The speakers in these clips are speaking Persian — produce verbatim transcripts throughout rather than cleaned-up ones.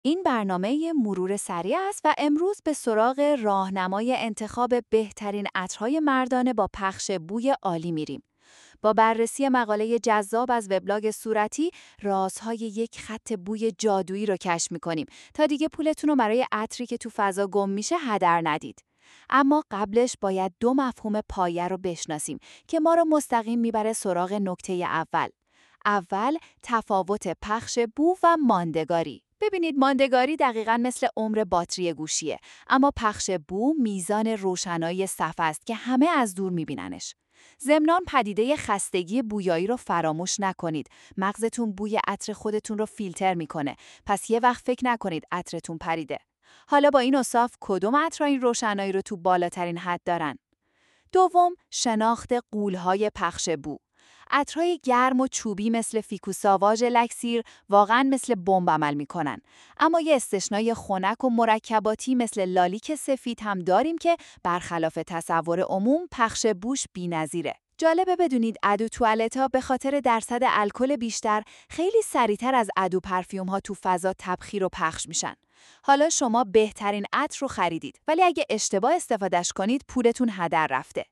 این برنامه مرور سریع است و امروز به سراغ راهنمای انتخاب بهترین عطرهای مردانه با پخش بوی عالی میریم. با بررسی مقاله جذاب از وبلاگ صورتی، رازهای یک خط بوی جادویی رو کشف می‌کنیم تا دیگه پولتون رو برای عطری که تو فضا گم میشه هدر ندید. اما قبلش باید دو مفهوم پایه رو بشناسیم که ما رو مستقیم میبره سراغ نکته اول. اول، تفاوت پخش بو و ماندگاری. ببینید ماندگاری دقیقاً مثل عمر باتری گوشیه، اما پخش بو میزان روشنایی صف است که همه از دور میبیننش. ضمناً پدیده خستگی بویایی رو فراموش نکنید. مغزتون بوی عطر خودتون رو فیلتر میکنه. پس یه وقت فکر نکنید عطرتون پریده. حالا با این اوصاف کدوم عطرها این روشنایی رو تو بالاترین حد دارن؟ دوم، شناخت غول‌های پخش بو. عطرهای گرم و چوبی مثل فیکوساواژ لکسیر واقعاً مثل بمب عمل میکنن. اما یه استثنای خنک و مرکباتی مثل لالیک سفید هم داریم که برخلاف تصور عموم پخش بوش بی‌نظیره. جالبه بدونید ادو توالتا به خاطر درصد الکل بیشتر خیلی سریعتر از ادو پرفیوم ها تو فضا تبخیر و پخش میشن. حالا شما بهترین عطر رو خریدید، ولی اگه اشتباه استفادهش کنید پولتون هدر رفته.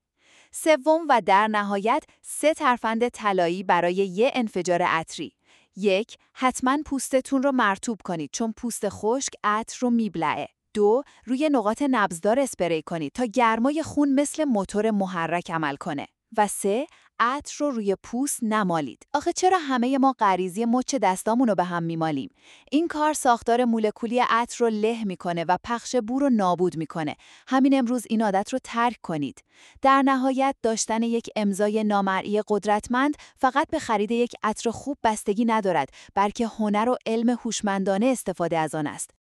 سوم و در نهایت، سه ترفند طلایی برای یه انفجار عطری. یک، حتما پوستتون رو مرطوب کنید چون پوست خشک عطر رو میبلعه. دو، روی نقاط نبضدار اسپری کنید تا گرمای خون مثل موتور محرک عمل کنه. و سه، عطر رو روی پوست نمالید. آخه چرا همه ما غریزی مچ دستامون رو به هم میمالیم؟ این کار ساختار مولکولی عطر رو له میکنه و پخش بو رو نابود میکنه. همین امروز این عادت رو ترک کنید. در نهایت داشتن یک امضای نامرئی قدرتمند فقط به خرید یک عطر خوب بستگی ندارد، بلکه هنر و علم هوشمندانه استفاده از آن است.